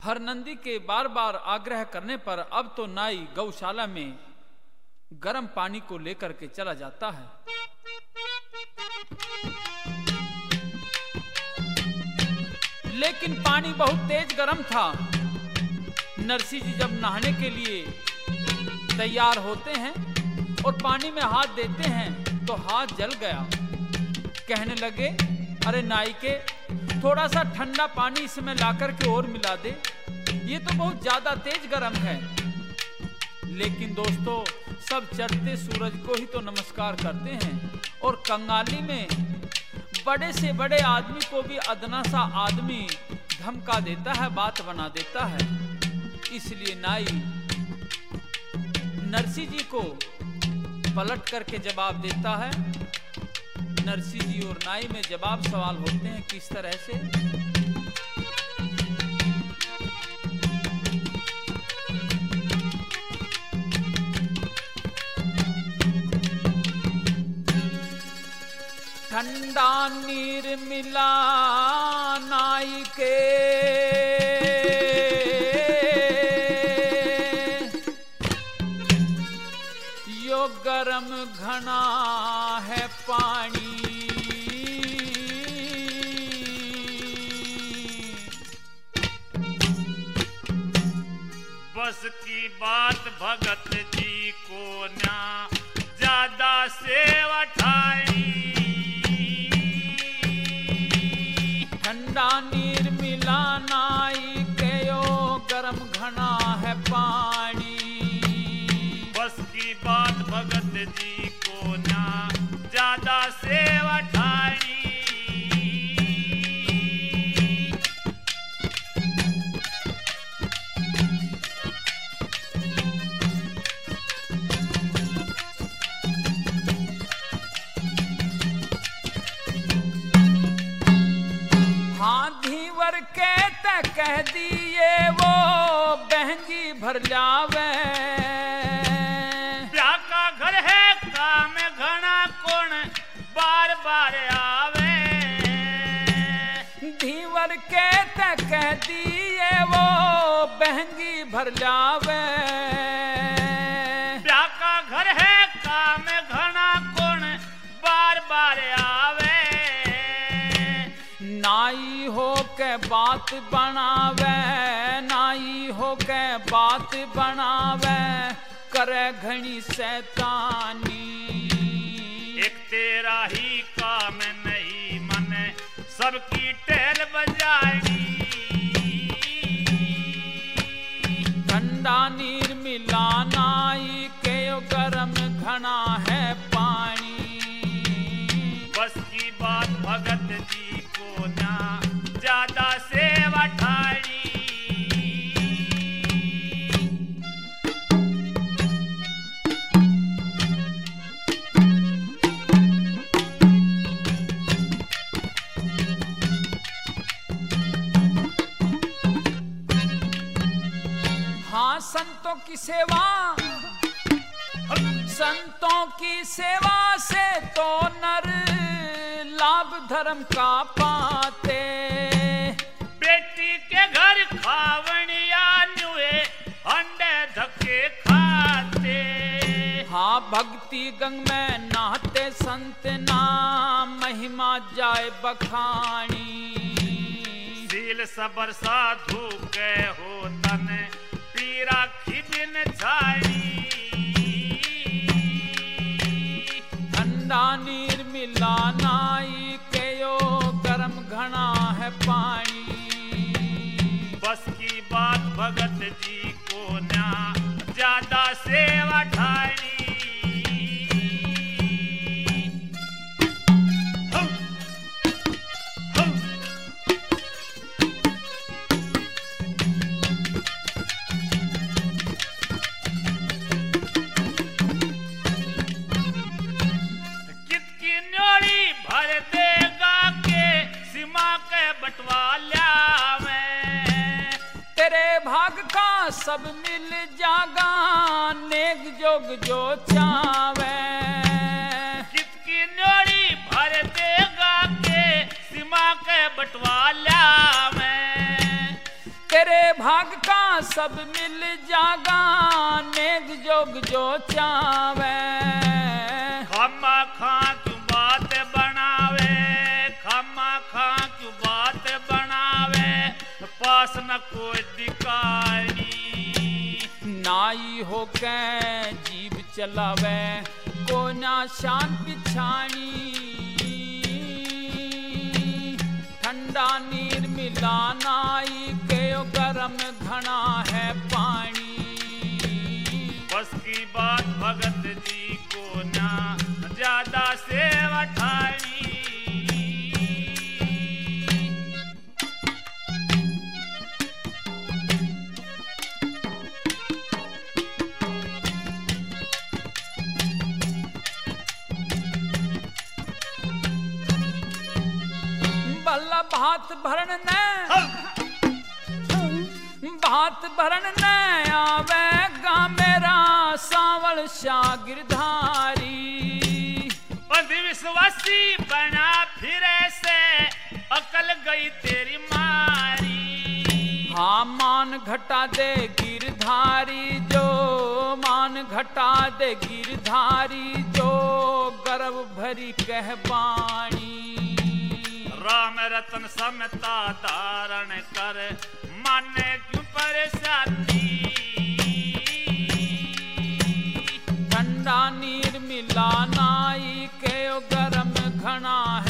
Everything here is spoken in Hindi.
हरनंदी के बार बार आग्रह करने पर अब तो नाई गौशाला में गर्म पानी को लेकर के चला जाता है। लेकिन पानी बहुत तेज गर्म था। नरसी जी जब नहाने के लिए तैयार होते हैं और पानी में हाथ देते हैं तो हाथ जल गया। कहने लगे, अरे नाई के, थोड़ा सा ठंडा पानी इसमें लाकर के और मिला दे, ये तो बहुत ज्यादा तेज गर्म है। लेकिन दोस्तों, सब चढ़ते सूरज को ही तो नमस्कार करते हैं और कंगाली में बड़े से बड़े आदमी को भी अदना सा आदमी धमका देता है, बात बना देता है। इसलिए नाई नरसी जी को पलट करके जवाब देता है। नरसी जी और नाई में जवाब सवाल होते हैं किस तरह से। ठंडा नीर मिला नाई के, यो गरम घना है पानी। बस की बात भगत जी को ना ज्यादा से उठाई। ठंडा नीर मिला नाई के, यो गरम घना है पानी। बस की बात भगत जी को ना ज्यादा से उठाई। धीवर के त कह दिए वो बहंगी भर जावे। ब्याह का घर है काम घना कौन बार बार आवे। धीवर के त कह दिए वो बहंगी भर जावे। ब्याह का घर है काम घना कौन बार बार आवे। नाई हो के बात बनावे, नाई हो के बात बनावे, करे घनी शैतानी। एक तेरा ही काम नहीं मन सबकी टहल बजानी। ठंडा नीर मिला नाई के, गरम घना है पानी। बस की बात भगत जी को ना ज्यादा से उठाई। हाँ, संतों की सेवा, संतों की सेवा से तो नर लाभ धर्म का पाते। बेटी के घर खावनिया नुए अंडे धक्के खाते। हाँ, भक्ति गंग में नहाते संत नाम, महिमा जाए बखानी। सील सबर साधु के हो तन पीरा खिबिन झाड़ी। ठंडा नीर मिला नाई के, यो गरम घना है पानी। बस की बात भगत जी को ना ज्यादा से उठाई। कितकी न्योड़ी भर देगा के सीमा के बटवाला में। तेरे भाग का सब मिल जागा, नेक जोग जो चावे। कितकी न्योड़ी भर देगा के सीमा के बटवाला में। तेरे भाग का सब मिल जागा, नेग जोग जो चावे। खमा खा क्यों बात बनावे, खमा खा क्यों बात बनावे, पास न कोई दिखाई। नाई हो के जीव चलावे, को ना शान पिछानी। ठंडा नीर मिला नाई के गरम घना है पानी। बस की बात भगत जी को ना ज्यादा सेवा ठानी। भात भरण ने भात भरण ने आवेगा मेरा सावल शाह गिरधारी। विश्वासी बना फिरे से अकल गई तेरी मारी। हाँ मान घटा दे गिरधारी जो, मान घटा दे गिरधारी जो, गर्व भरी कह बाणी। राम रतन समता धारण कर, माने क्यों परेशानी। ठंडा नीर मिला नाई के गरम घना